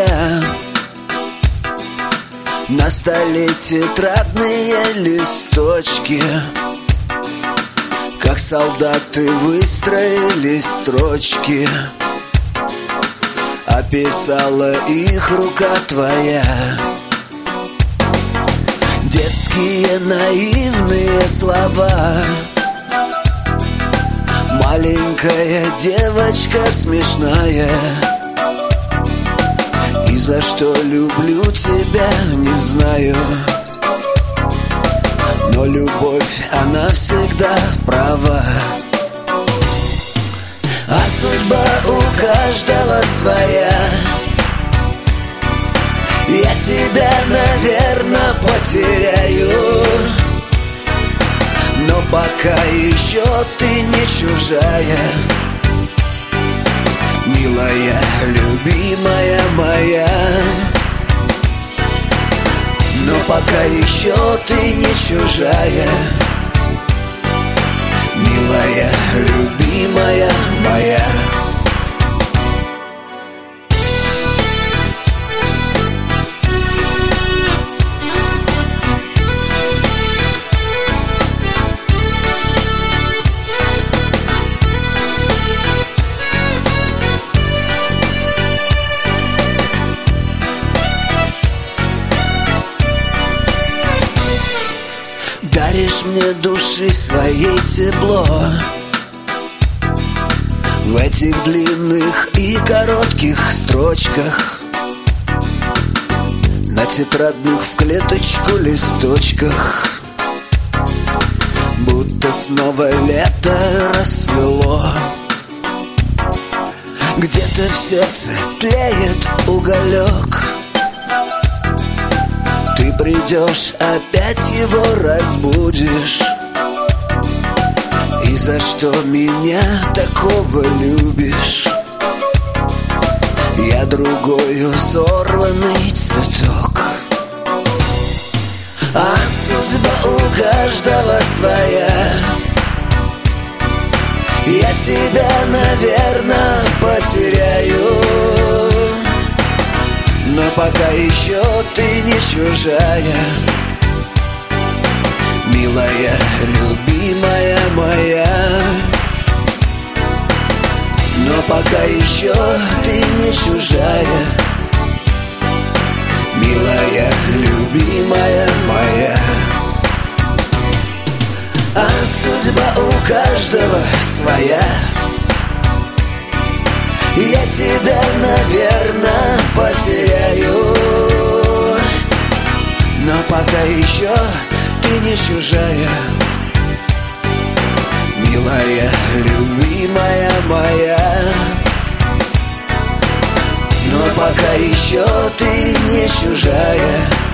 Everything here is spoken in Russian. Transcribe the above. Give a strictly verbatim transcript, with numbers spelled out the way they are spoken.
твоя. На столе тетрадные листочки, как солдаты выстроили строчки. Описала их рука твоя. Детские наивные слова. Маленькая девочка смешная. И за что люблю тебя, не знаю. Но любовь, она всегда права. А судьба у каждого своя. Я тебя, наверное, потеряю, но пока еще ты не чужая. Милая, любимая моя. Но пока еще ты не чужая. Милая, любимая моя. Даришь мне души своей тепло. В этих длинных и коротких строчках, на тетрадных в клеточку листочках. Будто снова лето расцвело. Где-то в сердце тлеет уголек. Ты придешь, опять его разбудишь. И за что меня такого любишь? Я другою сорванный цветок. А судьба у каждого своя. Я тебя, наверное, потеряю, но пока еще ты не чужая. Милая, любимая моя. Но пока еще ты не чужая. Милая, любимая моя. А судьба у каждого своя. Я тебя, наверное, потеряю, но пока еще ты не чужая. Милая, любимая моя. Но пока еще ты не чужая.